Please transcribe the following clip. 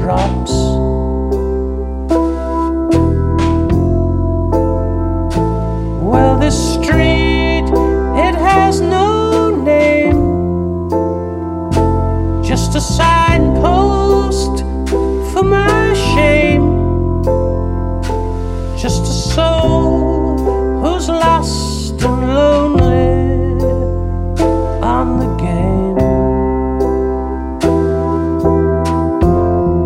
raindrops. Well, this street, it has no name, just a sign